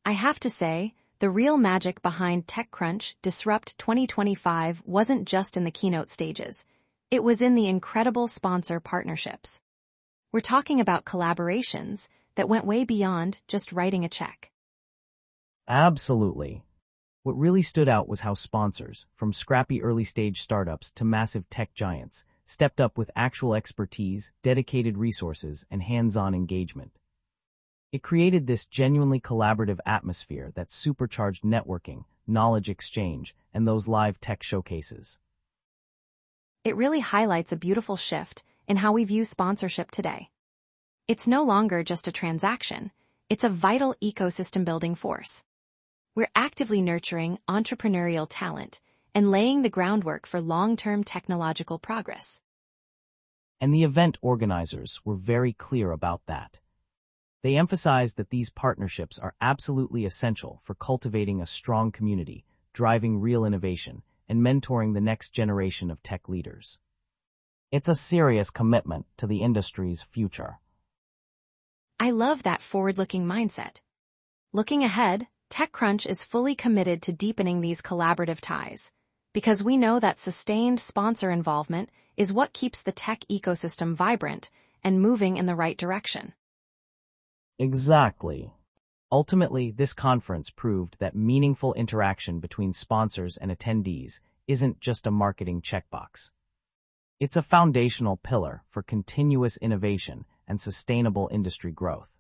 I have to say, the real magic behind TechCrunch Disrupt 2025 wasn't just in the keynote stages. It was in the incredible sponsor partnerships. We're talking about collaborations that went way beyond just writing a check. Absolutely. What really stood out was how sponsors, from scrappy early-stage startups to massive tech giants, stepped up with actual expertise, dedicated resources, and hands-on engagement. It created this genuinely collaborative atmosphere that supercharged networking, knowledge exchange, and those live tech showcases. It really highlights a beautiful shift in how we view sponsorship today. It's no longer just a transaction, it's a vital ecosystem-building force. We're actively nurturing entrepreneurial talent and laying the groundwork for long-term technological progress. And the event organizers were very clear about that. They emphasized that these partnerships are absolutely essential for cultivating a strong community, driving real innovation, and mentoring the next generation of tech leaders. It's a serious commitment to the industry's future. I love that forward-looking mindset. Looking ahead, TechCrunch is fully committed to deepening these collaborative ties, because we know that sustained sponsor involvement is what keeps the tech ecosystem vibrant and moving in the right direction. Exactly. Ultimately, this conference proved that meaningful interaction between sponsors and attendees isn't just a marketing checkbox. It's a foundational pillar for continuous innovation and sustainable industry growth.